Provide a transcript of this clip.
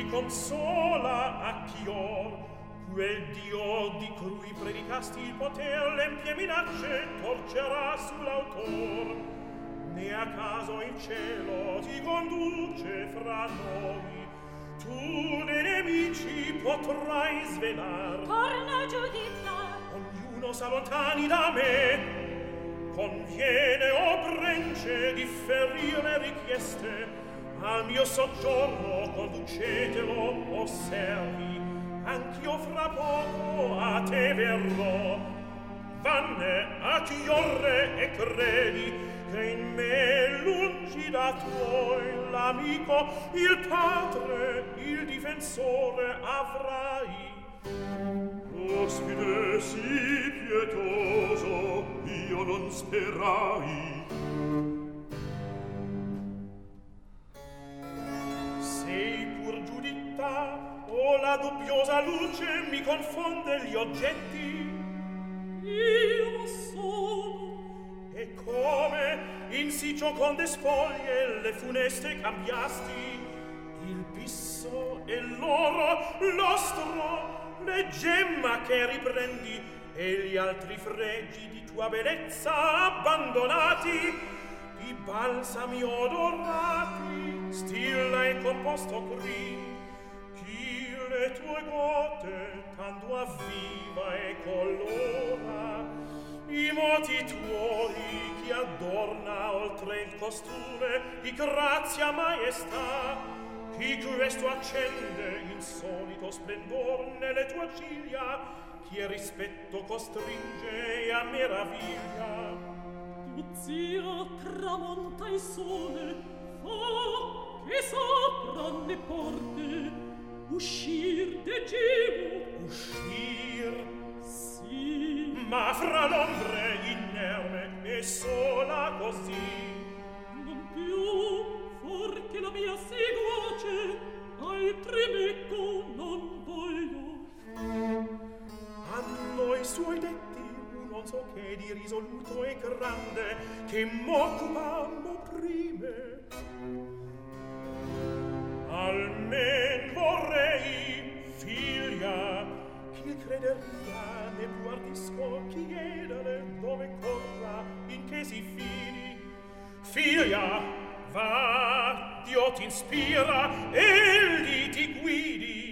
consola a chior quel Dio di cui predicasti il poter l'empie minacce torcerà sull'autor né a caso il cielo ti conduce fra noi tu dei nemici potrai svelar torna Giuditta ognuno s'allontani da me conviene o prence differire richieste al mio soggiorno conducetelo o servi anch'io fra poco a te verrò vanne a chiorre e credi che in me lungi da tuoi l'amico il padre il difensore avrai ospite sì pietoso io non sperai sei pur Giuditta o la dubbiosa luce mi confonde gli oggetti io sono e come in sì gioconde spoglie le funeste cambiasti il pisso e l'oro l'ostro le gemma che riprendi e gli altri fregi di tua bellezza abbandonati di balsami odorati stilla e composto qui chi le tue gote tanto avviva e colora i moti tuoi chi adorna oltre il costume di grazia maestà chi questo accende insolito splendor nelle tue ciglia chi rispetto costringe e a meraviglia tu zia tramonta il sole fa che sopra le porte uscir de givo uscir sì ma fra l'ombre inerme e sola così non più for che la mia seguace altri meco non voglio hanno i suoi detti non so che di risoluto e grande che m'occupammo prime almen vorrei figlia chi crederia ne guardisco chiedere dove corra in che si fini figlia va Dio ti ispira egli ti guidi